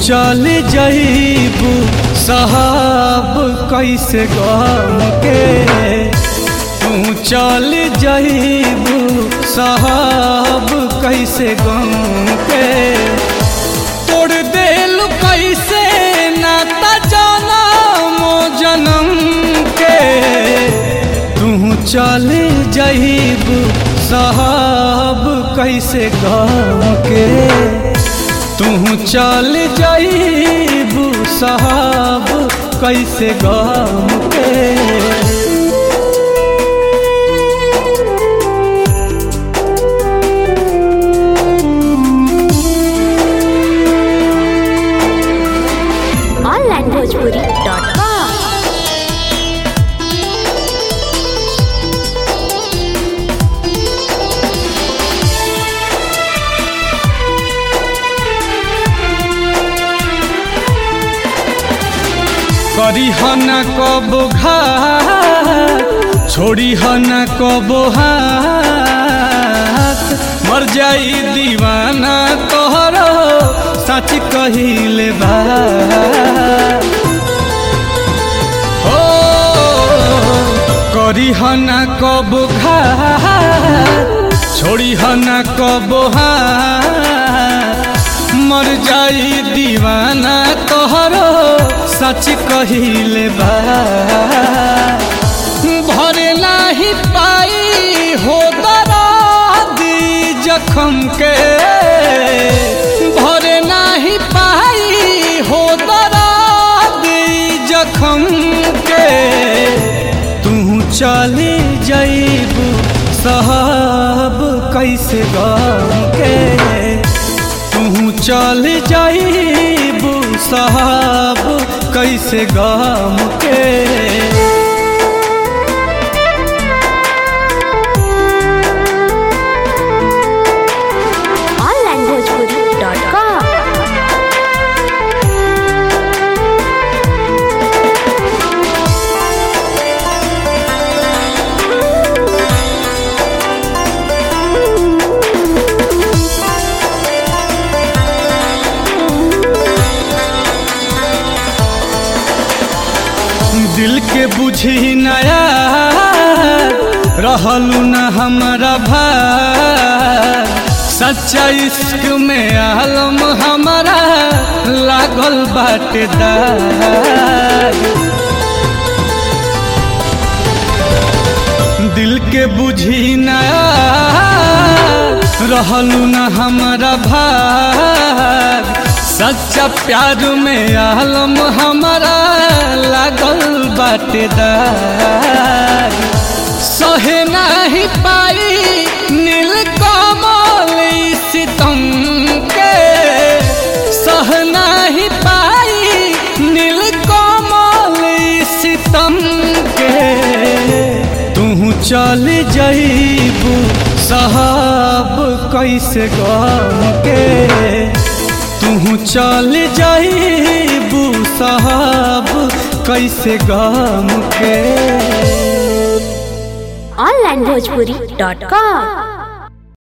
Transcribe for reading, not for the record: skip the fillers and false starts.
चल जइबू साहब कैसे गम के, तू चल जइबू साहब कैसे गम के। तोड़ देलू कैसे नाता जनम जनम के, तू चल जइबू साहब कैसे गम के। तू चल जइबू साहब कैसे गम के। onlinebhojpuri.com करी हना कबो घात, छोड़ी हना कबो हाथ, मर जाई दीवाना तोहरो सच कहिले बात। ओ करी हना कबो घात, छोड़ी हना कबो हाथ, मर जाई दीवाना तोहरो सच कहिले बा। भरे नाही पाई हो दर्द जखम के, भरे नाही पाई हो दर्द जखम के। तू चली जइबू साहब कैसे गम के, तू चल जइबू साहब कैसे गम के। onlinebhojpuri.com दिल के बुझी नया रहलू न हमारा भाग, सच्चा इश्क में आलम हमारा लागल बाटे दाग। दिल के बुझी नया रहलू न हमारा भाग, सच्चा प्यार में आलम हमारा लागल बाटे दाग। सहे नहीं पाई नील कमल सितम के, सह नहीं पाई नील कमल सितम के। तू चल जइबू साहब कैसे गम के, तू चल जइबू साहब कैसे गम के। onlinebhojpuri.com